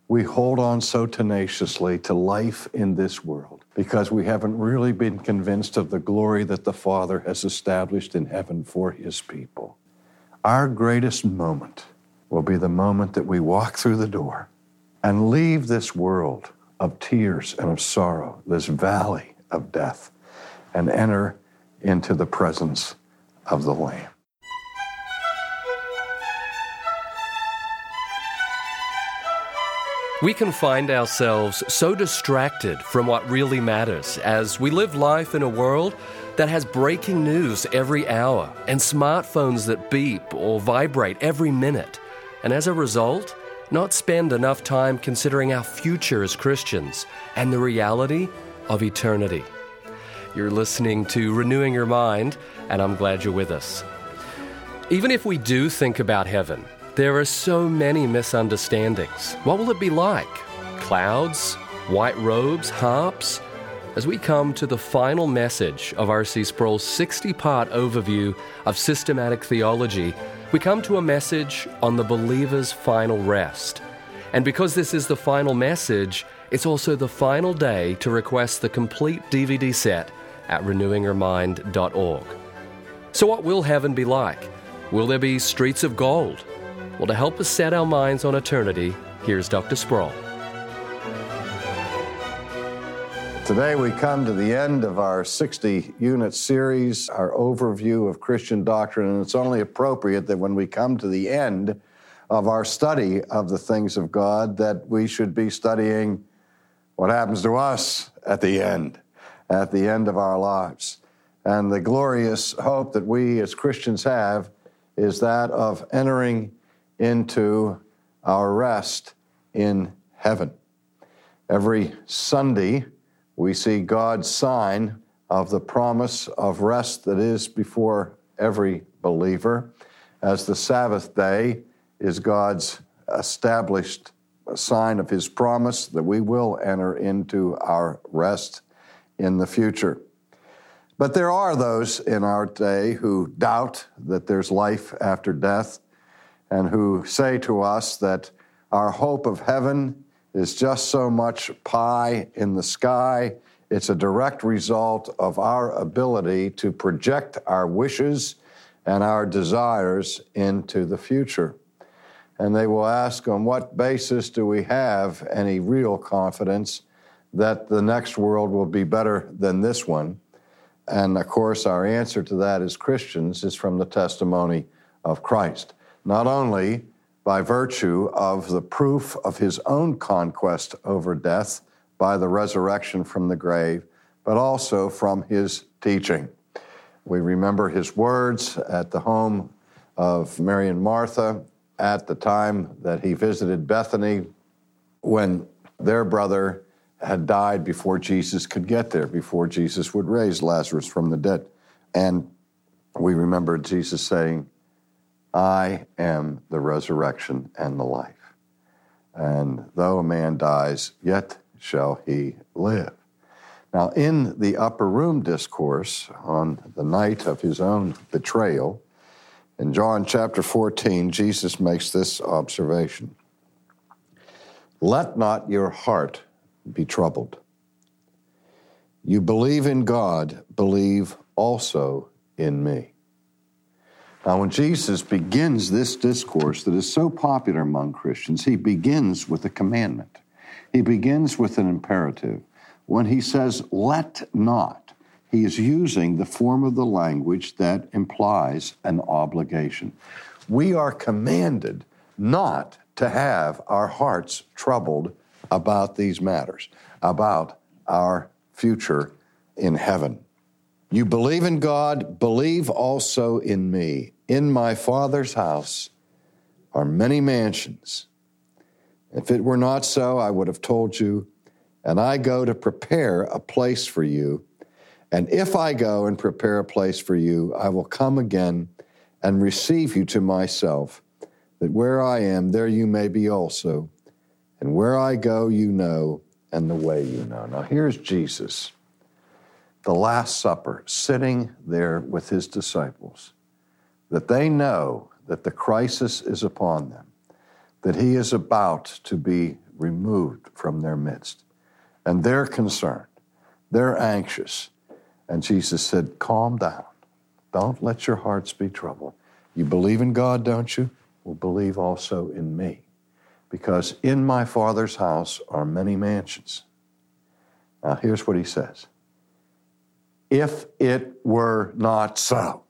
we hold on so tenaciously to life in this world because we haven't really been convinced of the glory that the Father has established in heaven for his people. Our greatest moment will be the moment that we walk through the door and leave this world of tears and of sorrow, this valley of death, and enter into the presence of the Lamb. We can find ourselves so distracted from what really matters as we live life in a world that has breaking news every hour and smartphones that beep or vibrate every minute. And as a result, not spend enough time considering our future as Christians and the reality of eternity. You're listening to Renewing Your Mind, and I'm glad you're with us. Even if we do think about heaven, there are so many misunderstandings. What will it be like? Clouds? White robes? Harps? As we come to the final message of R.C. Sproul's 60-part overview of systematic theology, we come to a message on the believer's final rest. And because this is the final message, it's also the final day to request the complete DVD set at renewingyourmind.org. So what will heaven be like? Will there be streets of gold? Well, to help us set our minds on eternity, here's Dr. Sproul. Today we come to the end of our 60-unit series, our overview of Christian doctrine, and it's only appropriate that when we come to the end of our study of the things of God, that we should be studying what happens to us at the end of our lives. And the glorious hope that we as Christians have is that of entering into our rest in heaven. Every Sunday, we see God's sign of the promise of rest that is before every believer, as the Sabbath day is God's established sign of his promise that we will enter into our rest in the future. But there are those in our day who doubt that there's life after death, and who say to us that our hope of heaven is just so much pie in the sky. It's a direct result of our ability to project our wishes and our desires into the future. And they will ask, on what basis do we have any real confidence that the next world will be better than this one? And of course, our answer to that as Christians is from the testimony of Christ. Not only by virtue of the proof of his own conquest over death by the resurrection from the grave, but also from his teaching. We remember his words at the home of Mary and Martha at the time that he visited Bethany when their brother had died before Jesus could get there, before Jesus would raise Lazarus from the dead. And we remember Jesus saying, I am the resurrection and the life. And though a man dies, yet shall he live. Now, in the upper room discourse on the night of his own betrayal, in John chapter 14, Jesus makes this observation. Let not your heart be troubled. You believe in God, believe also in me. Now, when Jesus begins this discourse that is so popular among Christians, he begins with a commandment. He begins with an imperative. When he says, let not, he is using the form of the language that implies an obligation. We are commanded not to have our hearts troubled about these matters, about our future in heaven. You believe in God, believe also in me. In my Father's house are many mansions. If it were not so, I would have told you, and I go to prepare a place for you. And if I go and prepare a place for you, I will come again and receive you to myself, that where I am, there you may be also. And where I go, you know, and the way you know. Now here's Jesus, the Last Supper, sitting there with his disciples, that they know that the crisis is upon them, that he is about to be removed from their midst. And they're concerned. They're anxious. And Jesus said, calm down. Don't let your hearts be troubled. You believe in God, don't you? Well, believe also in me. Because in my Father's house are many mansions. Now, here's what he says. If it were not so,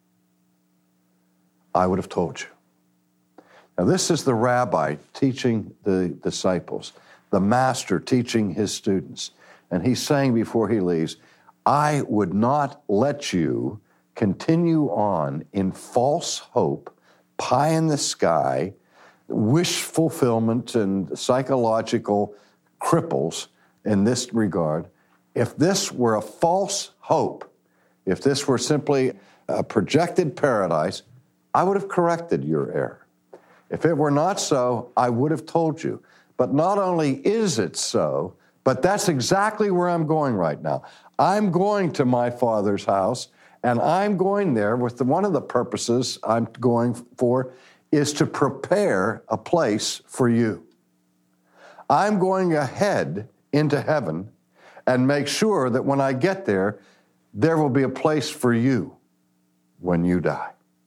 I would have told you. Now, this is the rabbi teaching the disciples, the master teaching his students. And he's saying before he leaves, I would not let you continue on in false hope, pie in the sky, wish fulfillment, and psychological cripples in this regard. If this were a false hope, if this were simply a projected paradise, I would have corrected your error. If it were not so, I would have told you. But not only is it so, but that's exactly where I'm going right now. I'm going to my Father's house, and I'm going there with one of the purposes I'm going for is to prepare a place for you. I'm going ahead into heaven and make sure that when I get there, there will be a place for you when you die.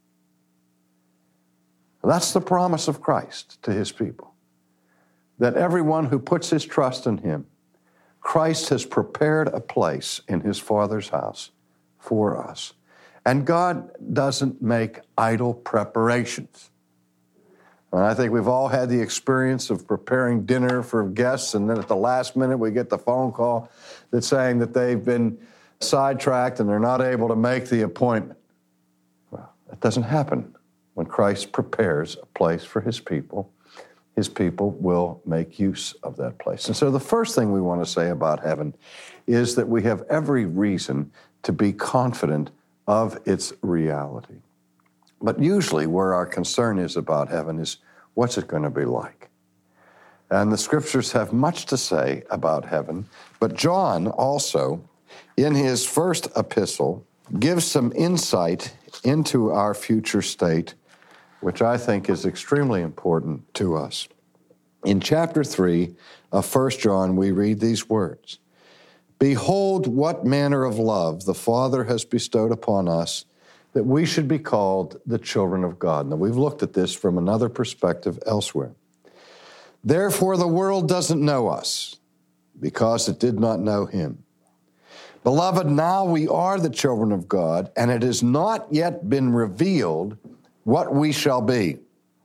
That's the promise of Christ to his people, that everyone who puts his trust in him, Christ has prepared a place in his Father's house for us. And God doesn't make idle preparations. And I think we've all had the experience of preparing dinner for guests, and then at the last minute we get the phone call that's saying that they've been sidetracked and they're not able to make the appointment. Well, that doesn't happen when Christ prepares a place for his people. His people will make use of that place. And so the first thing we want to say about heaven is that we have every reason to be confident of its reality. But usually where our concern is about heaven is, what's it going to be like? And the scriptures have much to say about heaven, but John also, in his first epistle, gives some insight into our future state, which I think is extremely important to us. In chapter 3 of 1 John, we read these words, Behold, what manner of love the Father has bestowed upon us, that we should be called the children of God. Now, we've looked at this from another perspective elsewhere. Therefore, the world doesn't know us, because it did not know him. Beloved, now we are the children of God, and it has not yet been revealed what we shall be.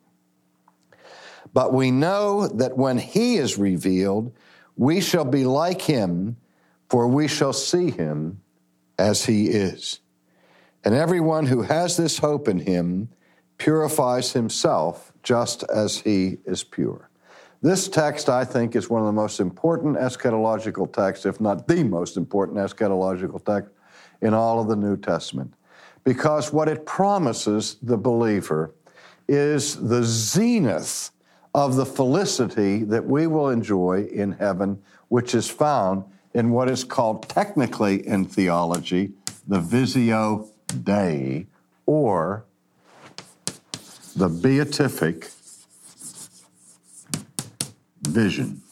But we know that when he is revealed, we shall be like him, for we shall see him as he is. And everyone who has this hope in him purifies himself just as he is pure. This text, I think, is one of the most important eschatological texts, if not the most important eschatological text in all of the New Testament. Because what it promises the believer is the zenith of the felicity that we will enjoy in heaven, which is found in what is called technically in theology, the Visio Dei, or the beatific vision.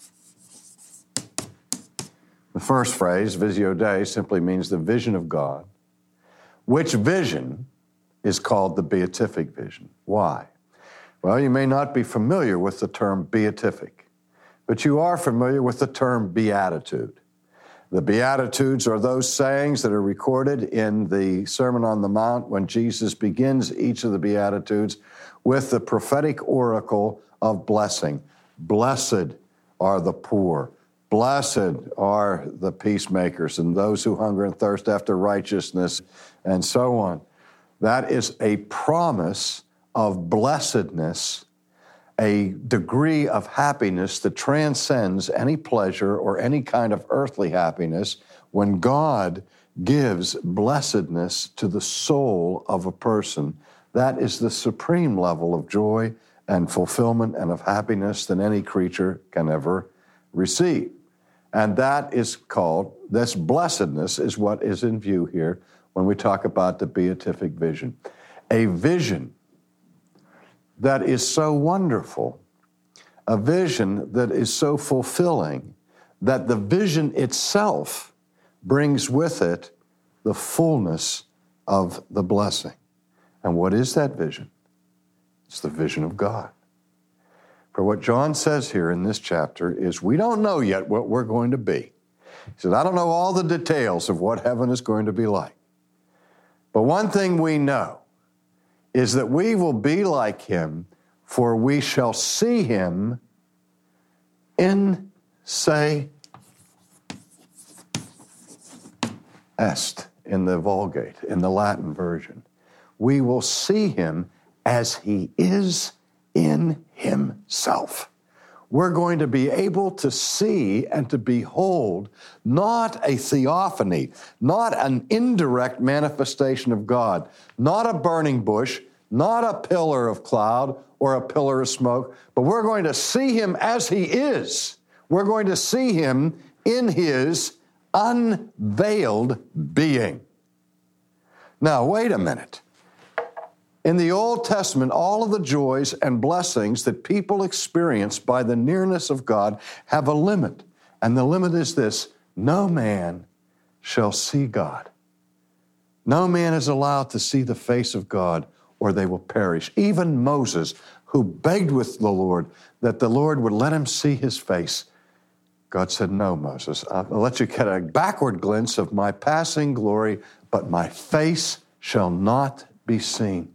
The first phrase, Visio Dei, simply means the vision of God, which vision is called the beatific vision. Why? Well, you may not be familiar with the term beatific, but you are familiar with the term beatitude. The Beatitudes are those sayings that are recorded in the Sermon on the Mount when Jesus begins each of the Beatitudes with the prophetic oracle of blessing. Blessed are the poor. Blessed are the peacemakers and those who hunger and thirst after righteousness, and so on. That is a promise of blessedness, a degree of happiness that transcends any pleasure or any kind of earthly happiness when God gives blessedness to the soul of a person. That is the supreme level of joy and fulfillment and of happiness that any creature can ever receive. And that is called, this blessedness is what is in view here when we talk about the beatific vision. A vision that is so wonderful a vision that is so fulfilling that the vision itself brings with it the fullness of the blessing. And what is that vision? It's the vision of God. For what John says here in this chapter is we don't know yet what we're going to be. He said, I don't know all the details of what heaven is going to be like. But one thing we know is that we will be like him, for we shall see him in se est, in the Vulgate, in the Latin version. We will see him as he is in himself. We're going to be able to see and to behold not a theophany, not an indirect manifestation of God, not a burning bush, not a pillar of cloud or a pillar of smoke, but we're going to see him as he is. We're going to see him in his unveiled being. Now, wait a minute. In the Old Testament, all of the joys and blessings that people experience by the nearness of God have a limit. And the limit is this: no man shall see God. No man is allowed to see the face of God, or they will perish. Even Moses, who begged with the Lord that the Lord would let him see his face, God said, no, Moses, I'll let you get a backward glimpse of my passing glory, but my face shall not be seen.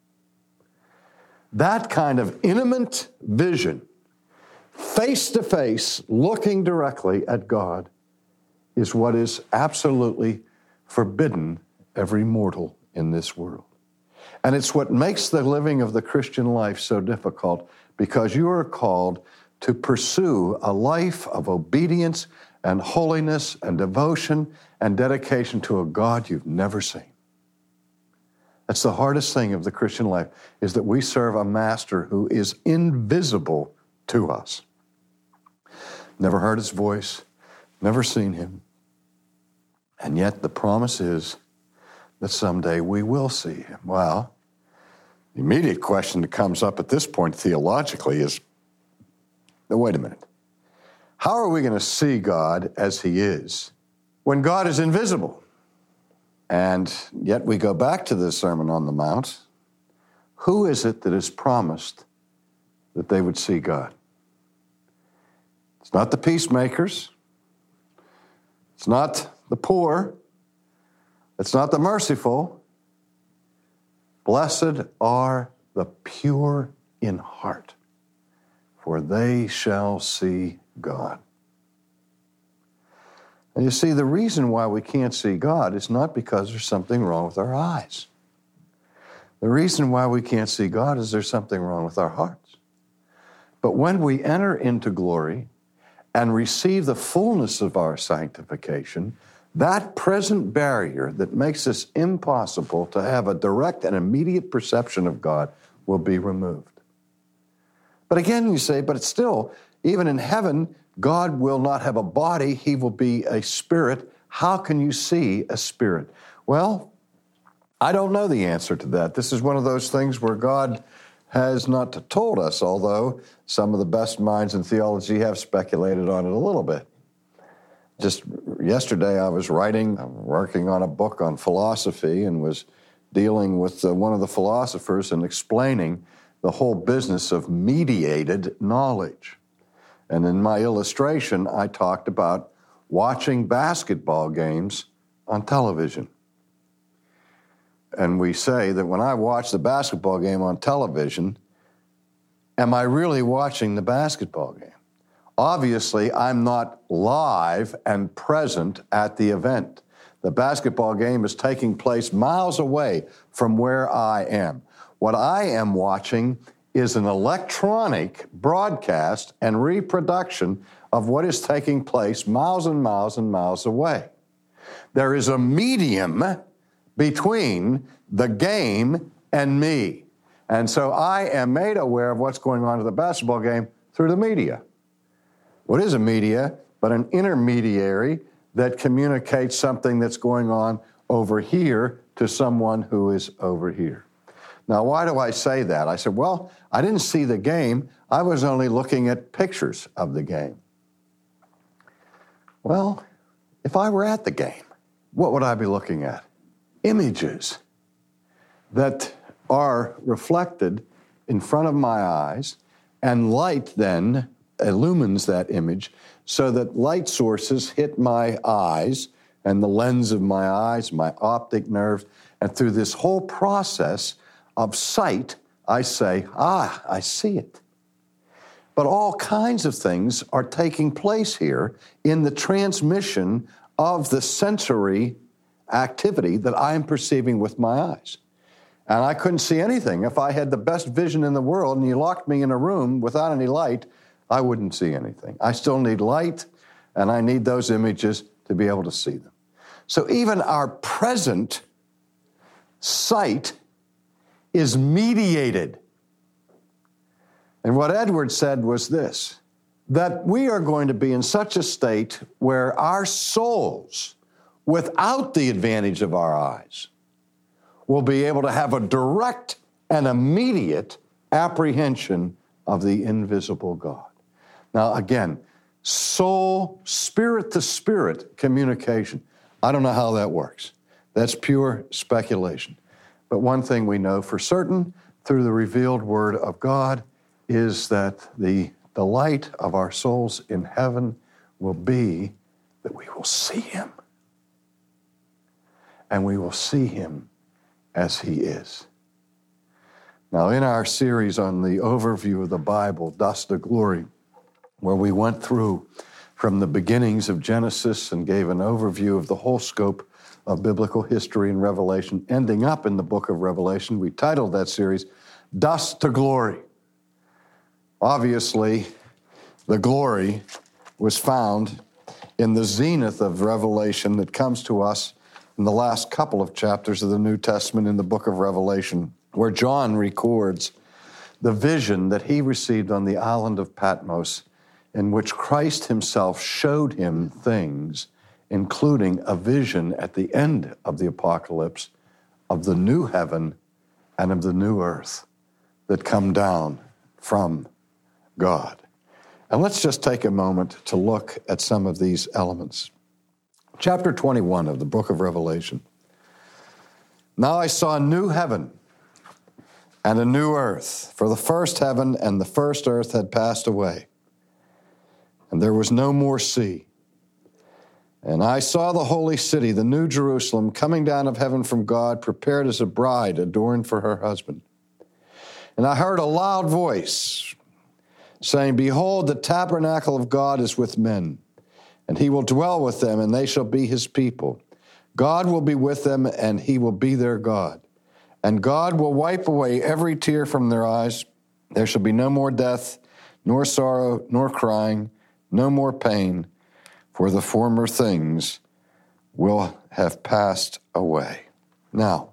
That kind of intimate vision, face to face, looking directly at God, is what is absolutely forbidden every mortal in this world. And it's what makes the living of the Christian life so difficult, because you are called to pursue a life of obedience and holiness and devotion and dedication to a God you've never seen. That's the hardest thing of the Christian life, is that we serve a master who is invisible to us. Never heard his voice, never seen him. And yet the promise is that someday we will see him. Well, the immediate question that comes up at this point theologically is, now wait a minute. How are we going to see God as he is when God is invisible? And yet we go back to the Sermon on the Mount. Who is it that is promised that they would see God? It's not the peacemakers. It's not the poor. It's not the merciful. Blessed are the pure in heart, for they shall see God. And you see, the reason why we can't see God is not because there's something wrong with our eyes. The reason why we can't see God is there's something wrong with our hearts. But when we enter into glory and receive the fullness of our sanctification, that present barrier that makes it impossible to have a direct and immediate perception of God will be removed. But again, you say, but it's still, even in heaven, God will not have a body, he will be a spirit. How can you see a spirit? Well, I don't know the answer to that. This is one of those things where God has not told us, although some of the best minds in theology have speculated on it a little bit. Just yesterday I was working on a book on philosophy, and was dealing with one of the philosophers and explaining the whole business of mediated knowledge. And in my illustration, I talked about watching basketball games on television. And we say that when I watch the basketball game on television, am I really watching the basketball game? Obviously, I'm not live and present at the event. The basketball game is taking place miles away from where I am. What I am watching is an electronic broadcast and reproduction of what is taking place miles and miles and miles away. There is a medium between the game and me. And so I am made aware of what's going on in the basketball game through the media. What is a media but an intermediary that communicates something that's going on over here to someone who is over here? Now, why do I say that? I said, well, I didn't see the game. I was only looking at pictures of the game. Well, if I were at the game, what would I be looking at? Images that are reflected in front of my eyes, and light then illumines that image so that light sources hit my eyes and the lens of my eyes, my optic nerves, and through this whole process of sight, I say, I see it. But all kinds of things are taking place here in the transmission of the sensory activity that I am perceiving with my eyes. And I couldn't see anything. If I had the best vision in the world and you locked me in a room without any light, I wouldn't see anything. I still need light, and I need those images to be able to see them. So even our present sight is mediated. And what Edward said was this, that we are going to be in such a state where our souls, without the advantage of our eyes, will be able to have a direct and immediate apprehension of the invisible God. Now, again, soul, spirit to spirit communication. I don't know how that works. That's pure speculation. But one thing we know for certain through the revealed word of God is that the delight of our souls in heaven will be that we will see him. And we will see him as he is. Now, in our series on the overview of the Bible, Dust to Glory, where we went through from the beginnings of Genesis and gave an overview of the whole scope of biblical history and revelation, ending up in the book of Revelation, we titled that series, Dust to Glory. Obviously, the glory was found in the zenith of revelation that comes to us in the last couple of chapters of the New Testament in the book of Revelation, where John records the vision that he received on the island of Patmos, in which Christ himself showed him things, including a vision at the end of the apocalypse of the new heaven and of the new earth that come down from God. And let's just take a moment to look at some of these elements. Chapter 21 of the book of Revelation. Now I saw a new heaven and a new earth, for the first heaven and the first earth had passed away, and there was no more sea. And I saw the holy city, the new Jerusalem, coming down of heaven from God, prepared as a bride adorned for her husband. And I heard a loud voice saying, Behold, the tabernacle of God is with men, and he will dwell with them, and they shall be his people. God will be with them, and he will be their God. And God will wipe away every tear from their eyes. There shall be no more death, nor sorrow, nor crying, no more pain, for the former things will have passed away. Now,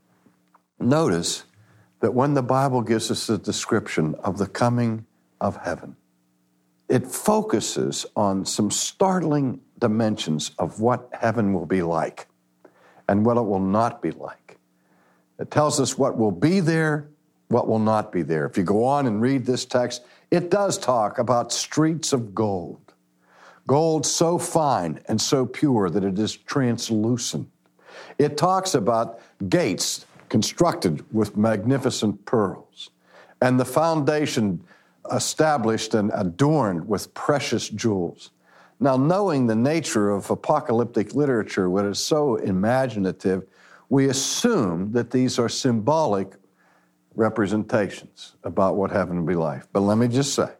notice that when the Bible gives us a description of the coming of heaven, it focuses on some startling dimensions of what heaven will be like and what it will not be like. It tells us what will be there, what will not be there. If you go on and read this text, it does talk about streets of gold. Gold so fine and so pure that it is translucent. It talks about gates constructed with magnificent pearls, and the foundation established and adorned with precious jewels. Now, knowing the nature of apocalyptic literature, what is so imaginative, we assume that these are symbolic representations about what heaven will be like. But let me just say,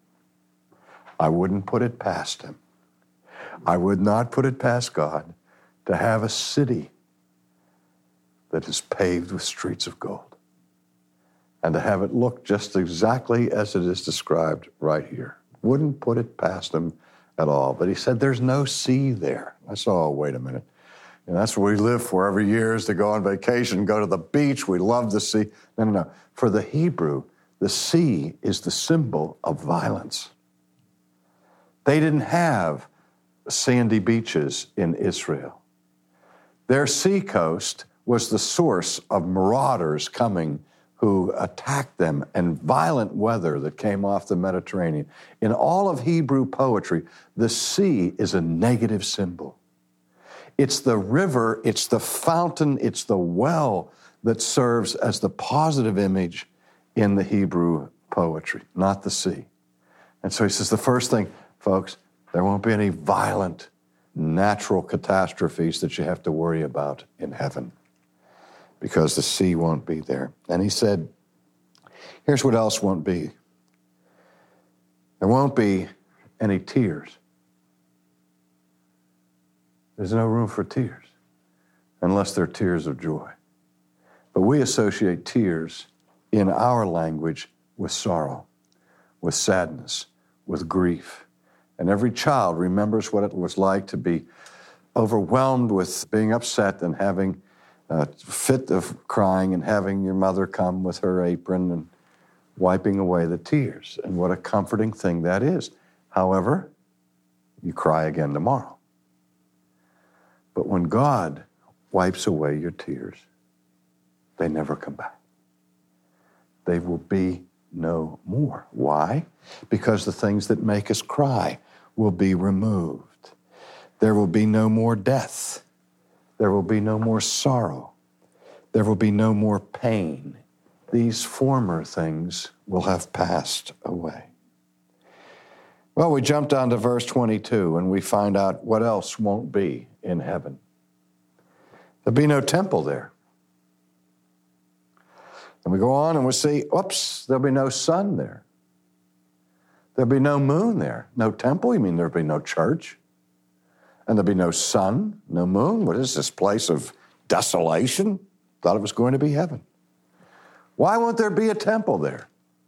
I wouldn't put it past him. I would not put it past God to have a city that is paved with streets of gold and to have it look just exactly as it is described right here. Wouldn't put it past him at all. But he said, there's no sea there. I said, oh, wait a minute. And that's what we live for every year, is to go on vacation, go to the beach. We love the sea. No. For the Hebrew, the sea is the symbol of violence. They didn't have sandy beaches in Israel. Their seacoast was the source of marauders coming who attacked them, and violent weather that came off the Mediterranean. In all of Hebrew poetry, the sea is a negative symbol. It's the river, it's the fountain, it's the well that serves as the positive image in the Hebrew poetry, not the sea. And so he says, the first thing, folks, there won't be any violent natural catastrophes that you have to worry about in heaven, because the sea won't be there. And he said, here's what else won't be. There won't be any tears. There's no room for tears unless they're tears of joy. But we associate tears in our language with sorrow, with sadness, with grief. And every child remembers what it was like to be overwhelmed with being upset and having a fit of crying and having your mother come with her apron and wiping away the tears. And what a comforting thing that is. However, you cry again tomorrow. But when God wipes away your tears, they never come back. They will be no more. Why? Because the things that make us cry will be removed. There will be no more death. There will be no more sorrow. There will be no more pain. These former things will have passed away. Well, we jump down to verse 22 and we find out what else won't be in heaven. There'll be no temple there. And we go on and we see, oops, there'll be no sun there. There'll be no moon there. No temple? You mean there'll be no church? And there'll be no sun, no moon? What is this place of desolation? Thought it was going to be heaven. Why won't there be a temple there?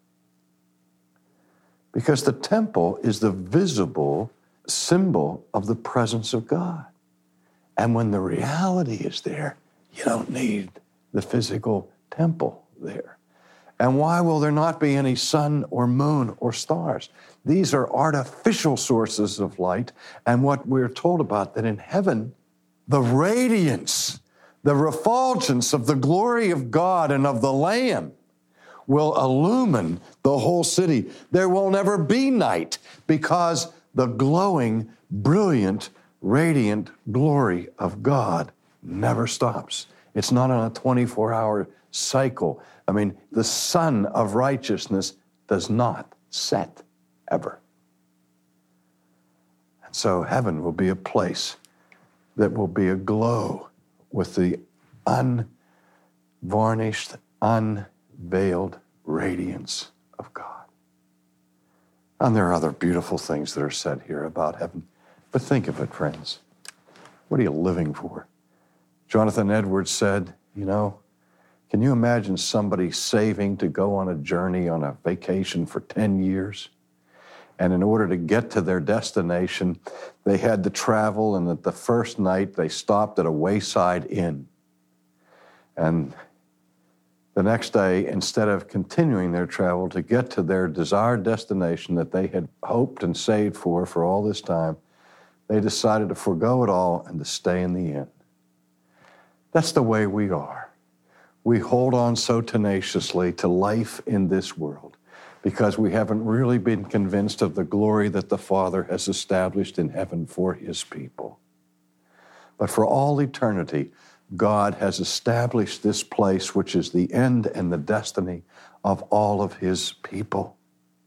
Because the temple is the visible symbol of the presence of God. And when the reality is there, you don't need the physical temple there. And why will there not be any sun or moon or stars? These are artificial sources of light. And what we're told about, that in heaven, the radiance, the refulgence of the glory of God and of the Lamb will illumine the whole city. There will never be night, because the glowing, brilliant, radiant glory of God never stops. It's not on a 24-hour cycle. I mean, the sun of righteousness does not set ever. And so heaven will be a place that will be aglow with the unvarnished, unveiled radiance of God. And there are other beautiful things that are said here about heaven. But think of it, friends. What are you living for? Jonathan Edwards said, can you imagine somebody saving to go on a journey, on a vacation for 10 years? And in order to get to their destination, they had to travel, and at the first night they stopped at a wayside inn. And the next day, instead of continuing their travel to get to their desired destination that they had hoped and saved for all this time, they decided to forego it all and to stay in the inn. That's the way we are. We hold on so tenaciously to life in this world because we haven't really been convinced of the glory that the Father has established in heaven for His people. But for all eternity, God has established this place, which is the end and the destiny of all of His people.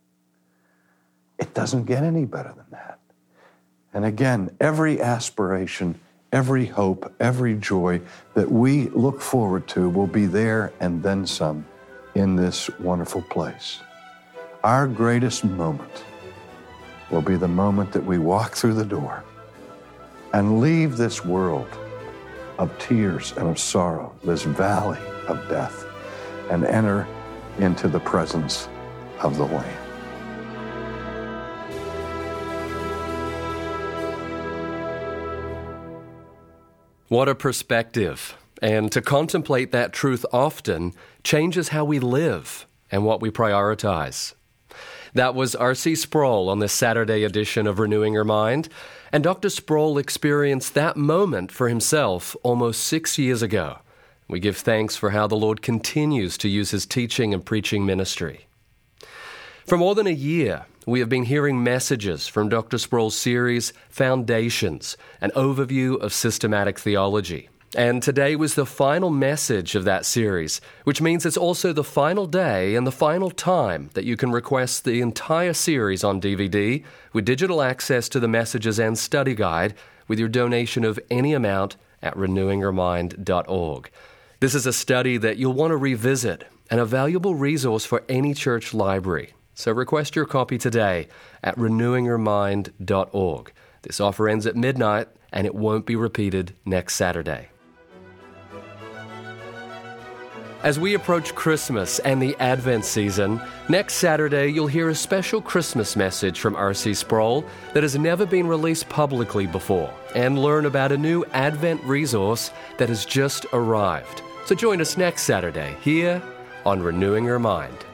It doesn't get any better than that. And again, every aspiration, every hope, every joy that we look forward to will be there and then some in this wonderful place. Our greatest moment will be the moment that we walk through the door and leave this world of tears and of sorrow, this valley of death, and enter into the presence of the Lamb. What a perspective. And to contemplate that truth often changes how we live and what we prioritize. That was R.C. Sproul on this Saturday edition of Renewing Your Mind. And Dr. Sproul experienced that moment for himself almost 6 years ago. We give thanks for how the Lord continues to use his teaching and preaching ministry. For more than a year, we have been hearing messages from Dr. Sproul's series, Foundations, an overview of systematic theology. And today was the final message of that series, which means it's also the final day and the final time that you can request the entire series on DVD with digital access to the messages and study guide with your donation of any amount at renewingyourmind.org. This is a study that you'll want to revisit and a valuable resource for any church library. So request your copy today at renewingyourmind.org. This offer ends at midnight and it won't be repeated next Saturday. As we approach Christmas and the Advent season, next Saturday you'll hear a special Christmas message from R.C. Sproul that has never been released publicly before, and learn about a new Advent resource that has just arrived. So join us next Saturday here on Renewing Your Mind.